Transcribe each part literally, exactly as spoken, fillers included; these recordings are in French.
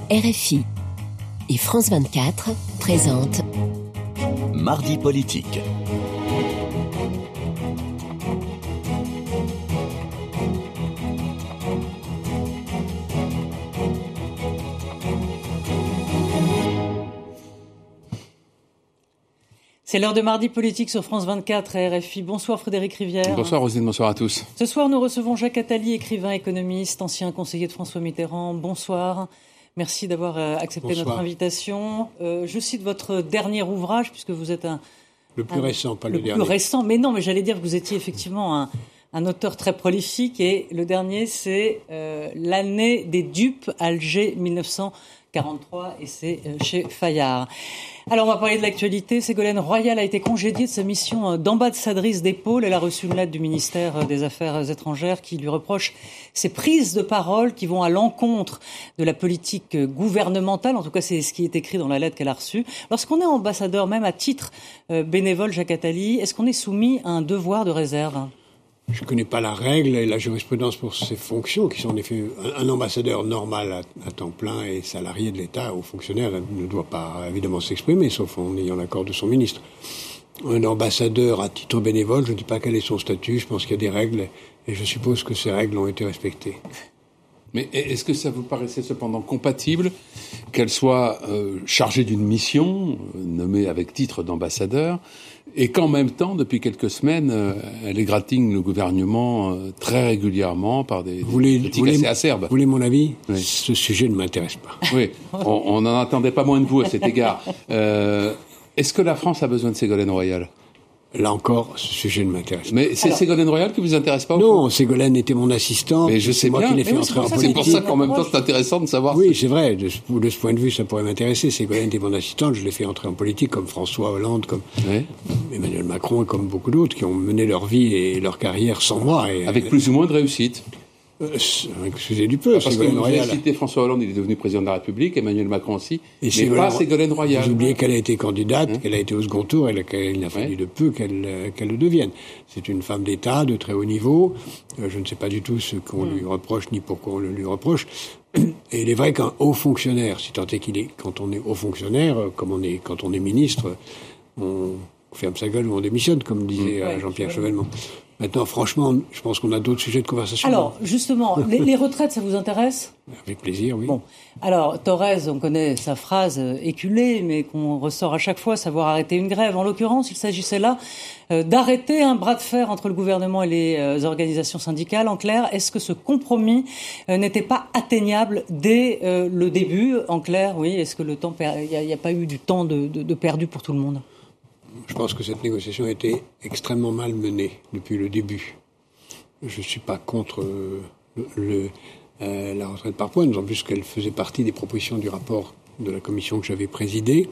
R F I et France vingt-quatre présentent Mardi politique. C'est l'heure de Mardi politique sur France vingt-quatre et R F I. Bonsoir Frédéric Rivière. Bonsoir Roselyne, bonsoir à tous. Ce soir, nous recevons Jacques Attali, écrivain, économiste, ancien conseiller de François Mitterrand. Bonsoir. Merci d'avoir accepté bonsoir. Notre invitation. Euh, je cite votre dernier ouvrage, puisque vous êtes un... Le plus un, récent, pas le, le dernier. Le plus récent, mais non, mais j'allais dire que vous étiez effectivement un, un auteur très prolifique. Et le dernier, c'est euh, L'année des dupes, Alger mille neuf cent quarante-trois, et c'est euh, chez Fayard. Alors, on va parler de l'actualité. Ségolène Royal a été congédiée de sa mission d'ambassadrice des pôles. Elle a reçu une lettre du ministère des Affaires étrangères qui lui reproche ses prises de parole qui vont à l'encontre de la politique gouvernementale. En tout cas, c'est ce qui est écrit dans la lettre qu'elle a reçue. Lorsqu'on est ambassadeur, même à titre bénévole, Jacques Attali, est-ce qu'on est soumis à un devoir de réserve ? Je ne connais pas la règle et la jurisprudence pour ces fonctions, qui sont en effet un ambassadeur normal à, à temps plein et salarié de l'État ou fonctionnaire ne doit pas évidemment s'exprimer, sauf en ayant l'accord de son ministre. Un ambassadeur à titre bénévole, je ne dis pas quel est son statut, je pense qu'il y a des règles et je suppose que ces règles ont été respectées. Mais est-ce que ça vous paraissait cependant compatible qu'elle soit euh, chargée d'une mission, euh, nommée avec titre d'ambassadeur, et qu'en même temps, depuis quelques semaines, euh, elle égratigne le gouvernement euh, très régulièrement par des, voulez, des critiques voulez, assez acerbes. Vous voulez mon avis ? Oui. Ce sujet ne m'intéresse pas. Oui, on n'en attendait pas moins de vous à cet égard. Euh, est-ce que la France a besoin de Ségolène Royal ? Là encore, ce sujet ne m'intéresse pas. Mais c'est Alors, Ségolène Royal qui vous intéresse pas ? Non, Ségolène était mon assistante. Mais je sais c'est moi bien. qui l'ai fait oui, entrer en ça, politique. C'est pour ça qu'en même temps, c'est intéressant de savoir. Oui, c'est vrai. De ce, de ce point de vue, ça pourrait m'intéresser. Ségolène était mon assistante. Je l'ai fait entrer en politique comme François Hollande, comme oui. Emmanuel Macron et comme beaucoup d'autres qui ont mené leur vie et leur carrière sans moi. Et, avec plus ou moins de réussite. Euh, excusez du peu, parce Ségolène que vous Royal. Avez cité François Hollande, il est devenu président de la République, Emmanuel Macron aussi, et mais Ségolène, pas Ségolène Royal. Vous oubliez qu'elle a été candidate, hein? qu'elle a été au second tour, et qu'il n'a fallu ouais. de peu qu'elle, euh, qu'elle le devienne. C'est une femme d'État de très haut niveau. Euh, je ne sais pas du tout ce qu'on mmh. lui reproche, ni pourquoi on le lui reproche. Et il est vrai qu'un haut fonctionnaire, si tant est qu'il est, quand on est haut fonctionnaire, comme on est, quand on est ministre, on ferme sa gueule ou on démissionne, comme disait mmh. Jean-Pierre ouais, Chevènement. Maintenant, franchement, je pense qu'on a d'autres sujets de conversation. Alors, justement, les, les retraites, ça vous intéresse ? Avec plaisir, oui. Bon, alors, Thorez, on connaît sa phrase éculée, mais qu'on ressort à chaque fois, savoir arrêter une grève. En l'occurrence, il s'agissait là euh, d'arrêter un bras de fer entre le gouvernement et les euh, organisations syndicales. En clair, est-ce que ce compromis euh, n'était pas atteignable dès euh, le début ? En clair, oui, est-ce que le temps, il n'y a, a pas eu du temps de, de, de perdu pour tout le monde ? Je pense que cette négociation a été extrêmement mal menée depuis le début. Je ne suis pas contre euh, le, le, euh, la retraite par points, d'autant plus qu'elle faisait partie des propositions du rapport de la commission que j'avais présidée,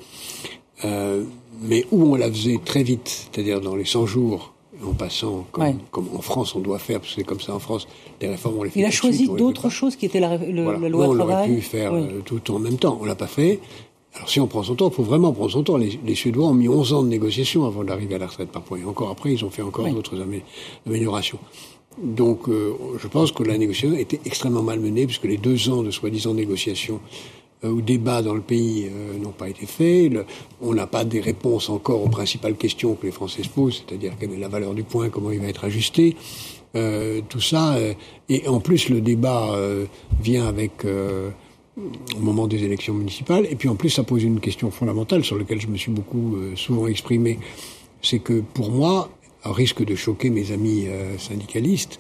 euh, mais où on la faisait très vite, c'est-à-dire dans les cent jours, en passant, comme, ouais. comme en France on doit faire, parce que c'est comme ça en France, les réformes on les fait Il tout a choisi suite, d'autres choses qui étaient la, le, voilà. la loi non, travail. On aurait pu faire oui. euh, tout en même temps, on l'a pas fait. Alors si on prend son temps, il faut vraiment prendre son temps. Les, les Suédois ont mis onze ans de négociation avant d'arriver à la retraite par points. Et encore après, ils ont fait encore oui. d'autres amé- améliorations. Donc euh, je pense que la négociation était extrêmement mal menée, puisque les deux ans de soi-disant négociation euh, ou débat dans le pays euh, n'ont pas été faits. Le, on n'a pas des réponses encore aux principales questions que les Français se posent, c'est-à-dire quelle est la valeur du point, comment il va être ajusté. Euh, tout ça. Euh, et en plus, le débat euh, vient avec... Euh, au moment des élections municipales, et puis en plus ça pose une question fondamentale sur laquelle je me suis beaucoup euh, souvent exprimé, c'est que pour moi, à risque de choquer mes amis euh, syndicalistes,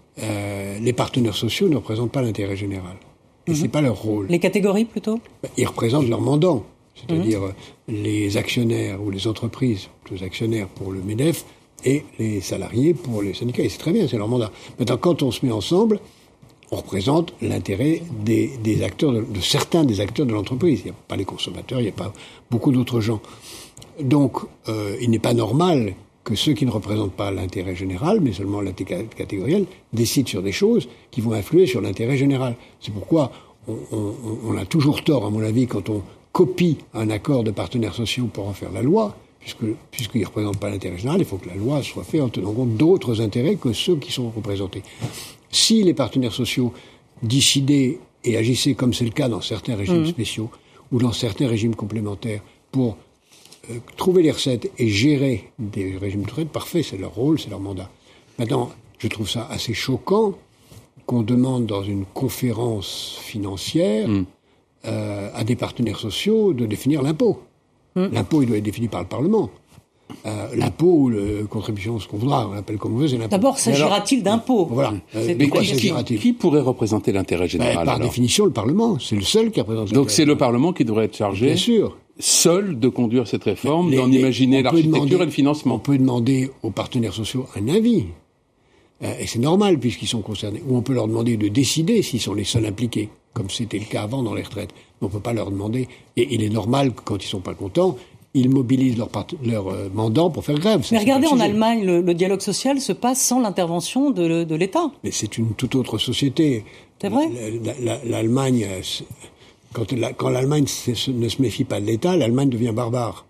euh, les partenaires sociaux ne représentent pas l'intérêt général, et mmh. c'est pas leur rôle. Les catégories plutôt ? Ils représentent leur mandant, c'est-à-dire mmh. les actionnaires ou les entreprises, les actionnaires pour le MEDEF, et les salariés pour les syndicats, et c'est très bien, c'est leur mandat. Maintenant, quand on se met ensemble, on représente l'intérêt des, des acteurs, de, de certains des acteurs de l'entreprise. Il n'y a pas les consommateurs, il n'y a pas beaucoup d'autres gens. Donc, euh, il n'est pas normal que ceux qui ne représentent pas l'intérêt général, mais seulement l'intérêt catégoriel, décident sur des choses qui vont influer sur l'intérêt général. C'est pourquoi on, on, on a toujours tort, à mon avis, quand on copie un accord de partenaires sociaux pour en faire la loi, puisque, puisqu'ils ne représentent pas l'intérêt général, il faut que la loi soit faite en tenant compte d'autres intérêts que ceux qui sont représentés. Si les partenaires sociaux décidaient et agissez comme c'est le cas dans certains régimes Mmh. spéciaux ou dans certains régimes complémentaires pour euh, trouver les recettes et gérer des régimes de retraite, parfait, c'est leur rôle, c'est leur mandat. Maintenant, je trouve ça assez choquant qu'on demande dans une conférence financière mmh. euh, à des partenaires sociaux de définir l'impôt. Mmh. L'impôt, il doit être défini par le Parlement. Euh, l'impôt ou la contribution, ce qu'on voudra, on l'appelle comme on veut, c'est l'impôt. D'abord, s'agira-t-il d'impôt? Voilà. Euh, mais quoi, qui, qui pourrait représenter l'intérêt général? ben, Par alors définition, le Parlement. C'est le seul qui représente Donc c'est le Parlement qui devrait être chargé, bien sûr, seul de conduire cette réforme, les, d'en les, imaginer l'architecture demander, et le financement. On peut demander aux partenaires sociaux un avis. Euh, et c'est normal puisqu'ils sont concernés. Ou on peut leur demander de décider s'ils sont les seuls impliqués, comme c'était le cas avant dans les retraites. Mais on peut pas leur demander. Et il est normal que quand ils sont pas contents, ils mobilisent leur, part... leur euh, mandant pour faire grève. Ça, mais regardez, en Allemagne, le, le dialogue social se passe sans l'intervention de, de l'État. Mais c'est une toute autre société. C'est vrai. L'Allemagne, quand, la, quand l'Allemagne ne se méfie pas de l'État, l'Allemagne devient barbare.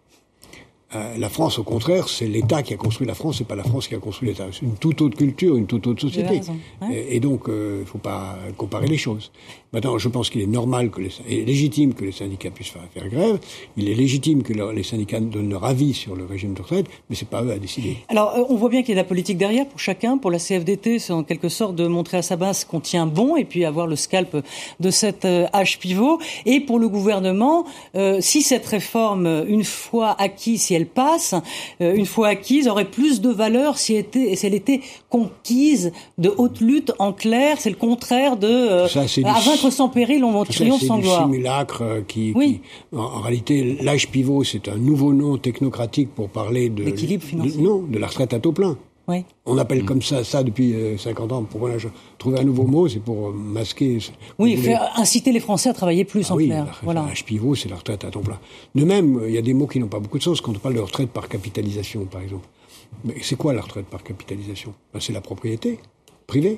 Euh, la France, au contraire, c'est l'État qui a construit la France, c'est pas la France qui a construit l'État. C'est une toute autre culture, une toute autre société. Ouais. Et, et donc, il euh, ne faut pas comparer les choses. Maintenant, je pense qu'il est normal que les, et légitime que les syndicats puissent faire, faire grève. Il est légitime que leur, les syndicats donnent leur avis sur le régime de retraite, mais c'est pas eux à décider. Alors, euh, on voit bien qu'il y a de la politique derrière pour chacun. Pour la C F D T, c'est en quelque sorte de montrer à sa base qu'on tient bon et puis avoir le scalp de cet euh, âge pivot. Et pour le gouvernement, euh, si cette réforme, une fois acquise, si elle passe, euh, une fois acquise, aurait plus de valeur si, était, si elle était conquise de haute lutte. En clair, c'est le contraire de euh, ça, c'est à vaincre sans péril, on triomphe sans gloire. C'est du simulacre qui, oui. qui en, en réalité, l'âge pivot, c'est un nouveau nom technocratique pour parler de l'équilibre financier. De, non, de la retraite à taux plein. Oui. On appelle mmh. comme ça ça depuis euh, cinquante ans. Pourquoi là, je trouvais un nouveau mot, c'est pour euh, masquer. Oui, faire inciter les Français à travailler plus ah en oui, clair. La, voilà. L'âge pivot, c'est la retraite à temps plein. De même, il y a des mots qui n'ont pas beaucoup de sens quand on parle de retraite par capitalisation, par exemple. Mais c'est quoi la retraite par capitalisation? Ben, c'est la propriété privée.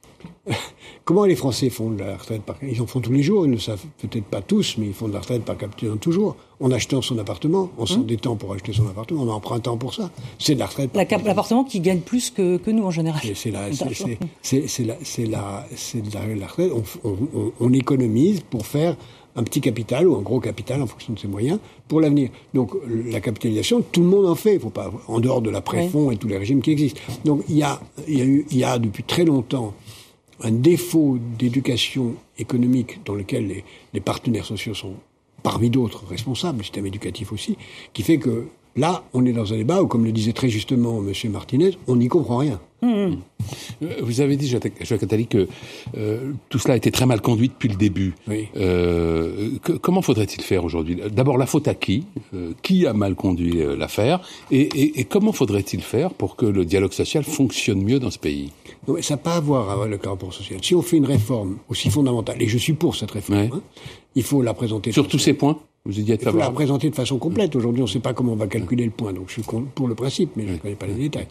Comment les Français font de la retraite par Ils en font tous les jours, ils ne le savent peut-être pas tous, mais ils font de la retraite par capitalisation toujours. En achetant son appartement, en s'endettant pour acheter son appartement, en empruntant pour ça. C'est de la retraite par la, L'appartement qui gagne plus que, que nous en général. Et c'est la, c'est, c'est, c'est, c'est la, c'est la, c'est de la, la retraite. On, on, on économise pour faire un petit capital ou un gros capital en fonction de ses moyens pour l'avenir. Donc la capitalisation, tout le monde en fait. Il faut pas, en dehors de l'après-fonds oui. et tous les régimes qui existent. Donc il y a, il y a eu, il y a depuis très longtemps un défaut d'éducation économique dans lequel les, les partenaires sociaux sont, parmi d'autres, responsables, le système éducatif aussi, qui fait que là, on est dans un débat où, comme le disait très justement M. Martinez, on n'y comprend rien. Mmh. Vous avez dit, Jacques Attali, que euh, tout cela a été très mal conduit depuis le début. Oui. Euh, que, comment faudrait-il faire aujourd'hui? D'abord, la faute à qui? euh, Qui a mal conduit euh, l'affaire et, et, et comment faudrait-il faire pour que le dialogue social fonctionne mieux dans ce pays? Non, mais ça n'a pas à voir avec le rapport social. Si on fait une réforme aussi fondamentale, et je suis pour cette réforme, ouais. hein, il faut la présenter... Sur tous ces points vous y dites Il faut la présenter de façon complète. Aujourd'hui, on ne sait pas comment on va calculer le point, donc je suis pour le principe, mais je ne connais pas les détails.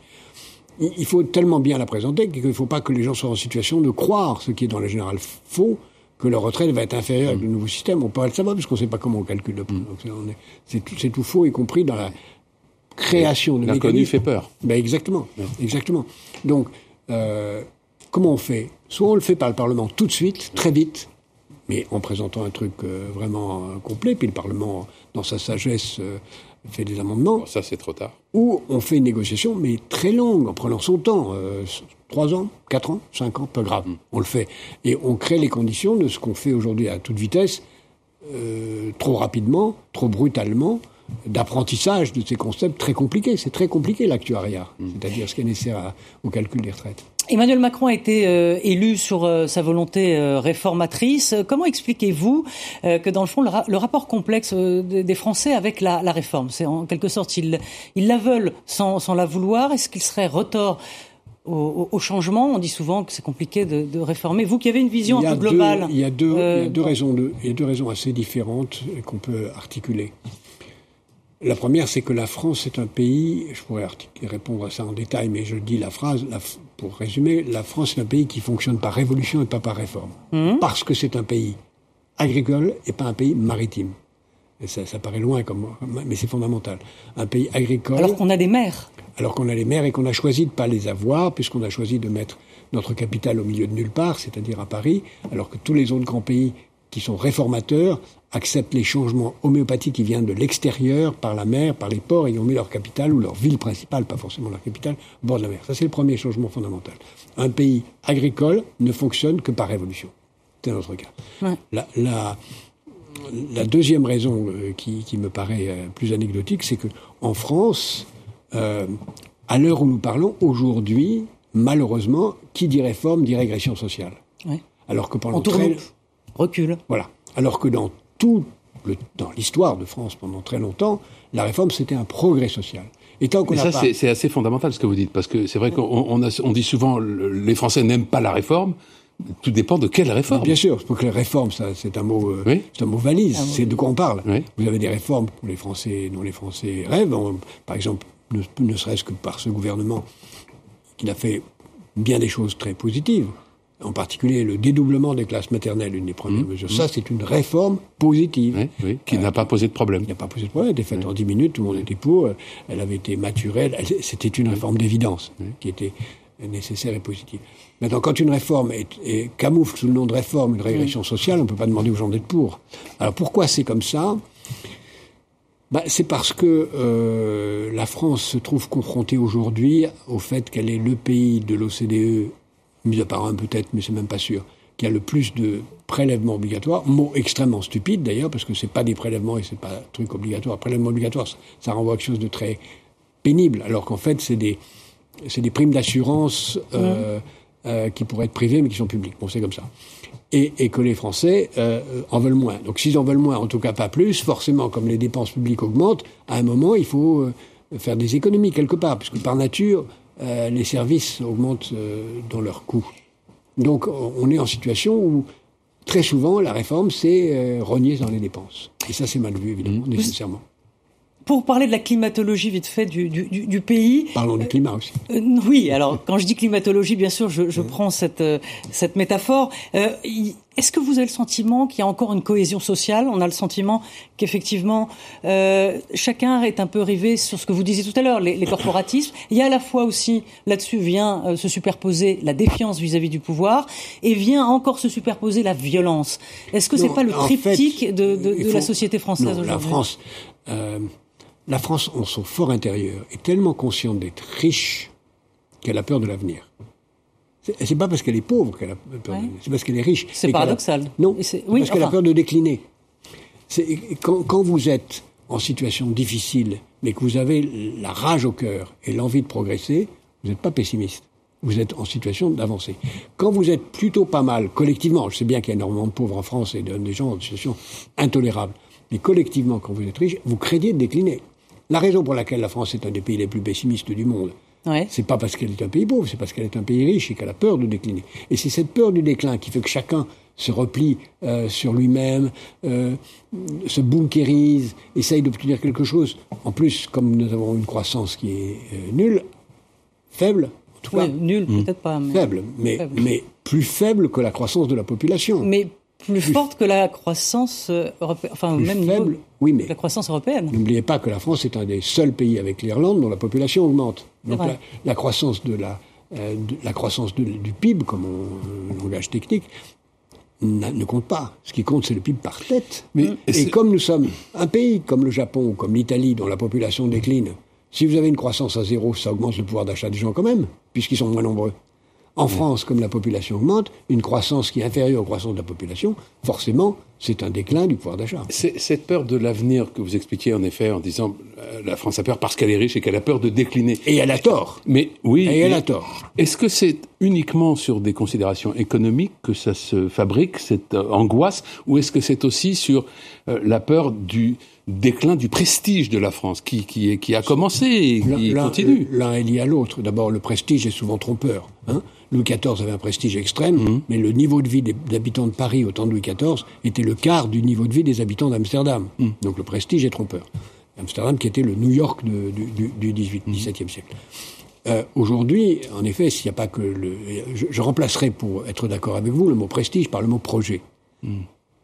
Il faut tellement bien la présenter qu'il ne faut pas que les gens soient en situation de croire, ce qui est dans le général faux, que leur retraite va être inférieure avec le nouveau système. On peut pas le savoir puisqu'on ne sait pas comment on calcule le point. Donc on est, c'est, tout, c'est tout faux, y compris dans la création de l'inconnu mécanismes. Fait peur. Ben exactement, ouais. exactement. Donc, euh, comment on fait? Soit on le fait par le Parlement tout de suite, très vite, mais en présentant un truc euh, vraiment euh, complet, puis le Parlement, dans sa sagesse, euh, fait des amendements. Bon, ça, c'est trop tard. Ou on fait une négociation, mais très longue, en prenant son temps. Euh, trois ans, quatre ans, cinq ans, pas grave. Mm. On le fait. Et on crée les conditions de ce qu'on fait aujourd'hui à toute vitesse, euh, trop rapidement, trop brutalement, d'apprentissage de ces concepts très compliqués. C'est très compliqué, l'actuariat. Mm. C'est-à-dire ce qui est nécessaire à, au calcul des retraites. Emmanuel Macron a été euh, élu sur euh, sa volonté euh, réformatrice. Comment expliquez-vous euh, que, dans le fond, le, ra- le rapport complexe euh, des Français avec la, la réforme, c'est en quelque sorte, ils, ils la veulent sans, sans la vouloir. Est-ce qu'il serait retort au, au, au changement? On dit souvent que c'est compliqué de, de réformer. Vous qui avez une vision un peu globale. Deux, il y a deux, euh, il y a deux raisons de, il y a deux raisons assez différentes qu'on peut articuler. La première, c'est que la France est un pays, je pourrais répondre à ça en détail, mais je dis la phrase, la, pour résumer, la France est un pays qui fonctionne par révolution et pas par réforme. Mmh. Parce que c'est un pays agricole et pas un pays maritime. Et ça, ça paraît loin, comme, mais c'est fondamental. Un pays agricole... Alors qu'on a des maires. Alors qu'on a les maires et qu'on a choisi de ne pas les avoir, puisqu'on a choisi de mettre notre capitale au milieu de nulle part, c'est-à-dire à Paris, alors que tous les autres grands pays qui sont réformateurs acceptent les changements homéopathiques qui viennent de l'extérieur, par la mer, par les ports, et ils ont mis leur capitale ou leur ville principale, pas forcément leur capitale, au bord de la mer. Ça, c'est le premier changement fondamental. Un pays agricole ne fonctionne que par révolution. C'est notre cas. Ouais. La, la, la deuxième raison euh, qui, qui me paraît euh, plus anecdotique, c'est que en France, euh, à l'heure où nous parlons, aujourd'hui, malheureusement, qui dit réforme dit régression sociale. Ouais. Alors que pendant On tourne très... recul. Voilà. Alors que dans tout le, dans l'histoire de France pendant très longtemps, la réforme c'était un progrès social. Et tant qu'on Mais ça, pas... c'est, c'est assez fondamental ce que vous dites, parce que c'est vrai qu'on on a, on dit souvent le, les Français n'aiment pas la réforme. Tout dépend de quelle réforme. Bien sûr, parce que les réformes, ça, c'est un mot, euh, oui. c'est un mot valise. Ah, oui. C'est de quoi on parle. Oui. Vous avez des réformes pour les Français, dont les Français rêvent. On, par exemple, ne, ne serait-ce que par ce gouvernement qui a fait bien des choses très positives. En particulier le dédoublement des classes maternelles, une des premières mmh, mesures. Mmh. Ça, c'est une réforme positive. Oui, oui, qui euh, n'a pas posé de problème. Qui n'a pas posé de problème. Elle était faite oui. en dix minutes, tout le monde était pour. Elle avait été maturée. Elle, c'était une réforme d'évidence oui. qui était nécessaire et positive. Maintenant, quand une réforme est, est camoufle sous le nom de réforme une régression oui. sociale, on ne peut pas demander aux gens d'être pour. Alors pourquoi c'est comme ça ? Bah, c'est parce que euh, la France se trouve confrontée aujourd'hui au fait qu'elle est le pays de l'O C D E, mis à part un peut-être, mais c'est même pas sûr, qui a le plus de prélèvements obligatoires, mot extrêmement stupide d'ailleurs, parce que c'est pas des prélèvements et c'est pas un truc obligatoire. Prélèvement obligatoire, ça, ça renvoie à quelque chose de très pénible, alors qu'en fait c'est des, c'est des primes d'assurance euh, mmh. euh, qui pourraient être privées mais qui sont publiques. Bon, c'est comme ça. Et, et que les Français euh, en veulent moins. Donc s'ils en veulent moins, en tout cas pas plus, forcément, comme les dépenses publiques augmentent, à un moment, il faut euh, faire des économies quelque part, puisque par nature, Euh, les services augmentent euh, dans leurs coûts. Donc on est en situation où très souvent la réforme c'est euh, rogner dans les dépenses. Et ça c'est mal vu évidemment, mmh. nécessairement. Pour parler de la climatologie vite fait du, du, du, du pays... Parlons du climat aussi. Euh, oui, alors quand je dis climatologie, bien sûr, je, je mmh. prends cette, euh, cette métaphore. Euh, est-ce que vous avez le sentiment qu'il y a encore une cohésion sociale ? On a le sentiment qu'effectivement, euh, chacun est un peu rivé sur ce que vous disiez tout à l'heure, les, les corporatismes. Il y a à la fois aussi, là-dessus vient euh, se superposer la défiance vis-à-vis du pouvoir et vient encore se superposer la violence. Est-ce que non, c'est pas le triptyque fait, de, de, de faut... la société française non, aujourd'hui ? La France... Euh... La France, en son fort intérieur, est tellement consciente d'être riche qu'elle a peur de l'avenir. C'est, c'est pas parce qu'elle est pauvre qu'elle a peur ouais. de l'avenir, c'est parce qu'elle est riche. C'est paradoxal. A... Non, c'est... Oui, parce enfin... qu'elle a peur de décliner. C'est... Quand, quand vous êtes en situation difficile, mais que vous avez la rage au cœur et l'envie de progresser, vous n'êtes pas pessimiste. Vous êtes en situation d'avancer. Quand vous êtes plutôt pas mal, collectivement, je sais bien qu'il y a énormément de pauvres en France et de, des gens en situation intolérable, mais collectivement, quand vous êtes riche, vous craignez de décliner. La raison pour laquelle la France est un des pays les plus pessimistes du monde, ouais. c'est pas parce qu'elle est un pays pauvre, c'est parce qu'elle est un pays riche et qu'elle a peur de décliner. Et c'est cette peur du déclin qui fait que chacun se replie euh, sur lui-même, euh, se bunkérise, essaye d'obtenir quelque chose. En plus, comme nous avons une croissance qui est euh, nulle, faible, en tout ouais, cas, nulle mmh. peut-être pas, mais faible, mais, faible. mais plus faible que la croissance de la population. Mais Plus, plus forte que la croissance européenne, enfin au même faible, niveau oui, mais que la croissance européenne. N'oubliez pas que la France est un des seuls pays avec l'Irlande dont la population augmente. Donc la, la croissance de la, euh, de, la croissance de, du P I B, comme on, euh, langage technique, ne compte pas. Ce qui compte, c'est le P I B par tête. Mais, et et comme nous sommes un pays comme le Japon ou comme l'Italie dont la population décline, si vous avez une croissance à zéro, ça augmente le pouvoir d'achat des gens quand même, puisqu'ils sont moins nombreux. En France, comme la population augmente, une croissance qui est inférieure aux croissances de la population, forcément, c'est un déclin du pouvoir d'achat. C'est, cette peur de l'avenir que vous expliquiez, en effet, en disant euh, la France a peur parce qu'elle est riche et qu'elle a peur de décliner. Et elle a tort. Mais oui. Et elle a tort. Est-ce que c'est uniquement sur des considérations économiques que ça se fabrique, cette euh, angoisse, ou est-ce que c'est aussi sur euh, la peur du déclin du prestige de la France, qui, qui, est, qui a commencé et qui l'un, continue. L'un est lié à l'autre. D'abord, le prestige est souvent trompeur. Hein. Louis quatorze avait un prestige extrême, mmh. mais le niveau de vie des habitants de Paris au temps de Louis quatorze était le quart du niveau de vie des habitants d'Amsterdam. Mmh. Donc le prestige est trompeur. Amsterdam qui était le New York de, du, du, du dix-huitième, dix-septième siècle. Euh, aujourd'hui, en effet, s'il n'y a pas que le... Je, je remplacerai, pour être d'accord avec vous, le mot prestige par le mot projet. Mmh.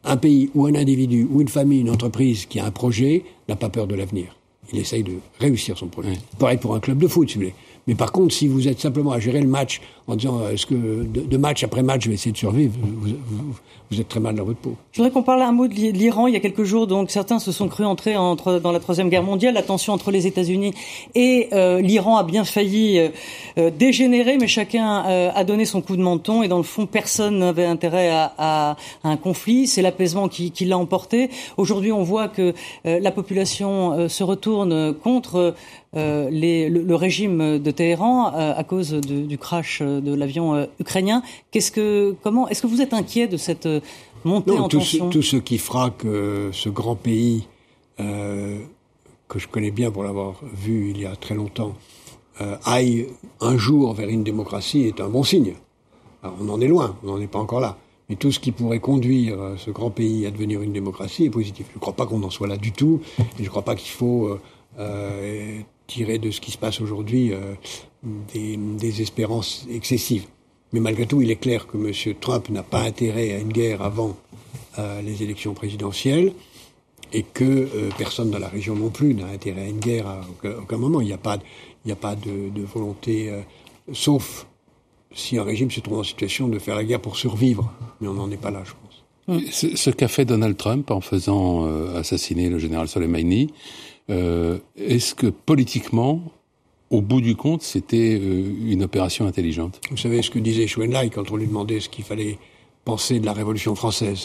Un pays ou un individu ou une famille, une entreprise qui a un projet n'a pas peur de l'avenir. Il essaye de réussir son projet. Oui. Pareil pour un club de foot, si vous voulez. Mais par contre, si vous êtes simplement à gérer le match en disant est-ce que de, de match après match je vais essayer de survivre, vous, vous, vous êtes très mal dans votre peau. Je voudrais qu'on parle un mot de l'Iran. Il y a quelques jours, donc certains se sont crus entrer entre, dans la Troisième Guerre mondiale. La tension entre les États-Unis et euh, l'Iran a bien failli euh, dégénérer, mais chacun euh, a donné son coup de menton. Et dans le fond, personne n'avait intérêt à, à, à un conflit. C'est l'apaisement qui, qui l'a emporté. Aujourd'hui, on voit que euh, la population euh, se retourne contre euh, les, le, le régime de Téhéran euh, à cause de, du crash de l'avion euh, ukrainien. Qu'est-ce que, comment, est-ce que vous êtes inquiet de cette euh, montée non, en tout tension? ce, tout ce qui fera que ce grand pays, euh, que je connais bien pour l'avoir vu il y a très longtemps, euh, aille un jour vers une démocratie est un bon signe. Alors, on en est loin, on n'en est pas encore là. Mais tout ce qui pourrait conduire ce grand pays à devenir une démocratie est positif. Je ne crois pas qu'on en soit là du tout, et je ne crois pas qu'il faut euh, euh, tirer de ce qui se passe aujourd'hui euh, des, des espérances excessives. Mais malgré tout, il est clair que M. Trump n'a pas intérêt à une guerre avant euh, les élections présidentielles et que euh, personne dans la région non plus n'a intérêt à une guerre à aucun, aucun moment. Il n'y a pas, il n'y a pas de, de volonté, euh, sauf si un régime se trouve en situation de faire la guerre pour survivre. Mais on n'en est pas là, je pense. Ce, ce qu'a fait Donald Trump en faisant euh, assassiner le général Soleimani, euh, est-ce que politiquement, au bout du compte, c'était euh, une opération intelligente? Vous savez ce que disait Chou En-lai quand on lui demandait ce qu'il fallait penser de la Révolution française?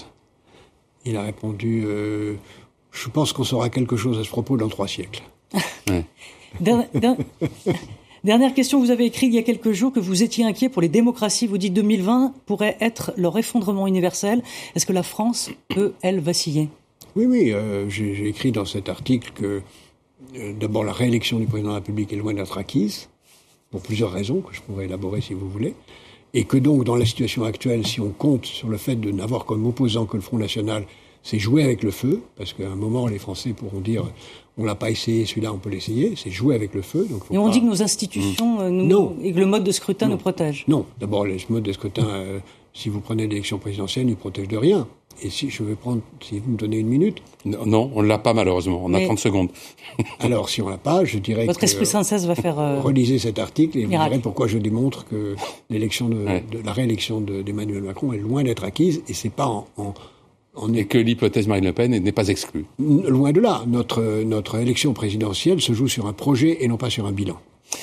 Il a répondu euh, « Je pense qu'on saura quelque chose à ce propos dans trois siècles. » Ouais. Dernière, dernière question, vous avez écrit il y a quelques jours que vous étiez inquiet pour les démocraties. Vous dites deux mille vingt pourrait être leur effondrement universel. Est-ce que la France peut, elle, vaciller? Oui, oui. Euh, j'ai, j'ai écrit dans cet article que euh, d'abord la réélection du président de la République est loin d'être acquise, pour plusieurs raisons que je pourrais élaborer si vous voulez, et que donc dans la situation actuelle, si on compte sur le fait de n'avoir comme opposant que le Front National, c'est jouer avec le feu, parce qu'à un moment les Français pourront dire on l'a pas essayé, celui-là on peut l'essayer, c'est jouer avec le feu. Donc faut et on pas... dit que nos institutions mmh. nous, non. et que le mode de scrutin non. nous protège. Non, d'abord le mode de scrutin, euh, si vous prenez l'élection présidentielle, il ne protège de rien. Et si je vais prendre, si vous me donnez une minute. Non, on ne l'a pas malheureusement, on Mais... a trente secondes. Alors si on l'a pas, je dirais Votre que... Votre esprit synthèse va faire... Euh... Relisez cet article et Miracle. Vous verrez pourquoi je démontre que l'élection de, ouais. de la réélection de, d'Emmanuel Macron est loin d'être acquise et c'est pas en... en On est... Et que l'hypothèse Marine Le Pen n'est pas exclue. Loin de là. Notre, notre élection présidentielle se joue sur un projet et non pas sur un bilan.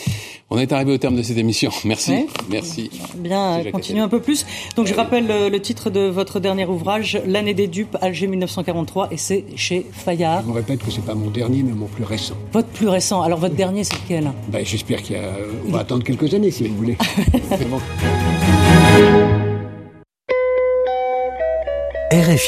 On est arrivé au terme de cette émission. Merci. Ouais. Merci. Bien, continuez un peu plus. Donc, je rappelle le, le titre de votre dernier ouvrage, L'année des dupes, Alger mille neuf cent quarante-trois, et c'est chez Fayard. Je vous répète que c'est pas mon dernier, mais mon plus récent. Votre plus récent. Alors, votre dernier, c'est lequel? Ben, j'espère qu'il y a... On va attendre quelques années, si vous voulez. R F I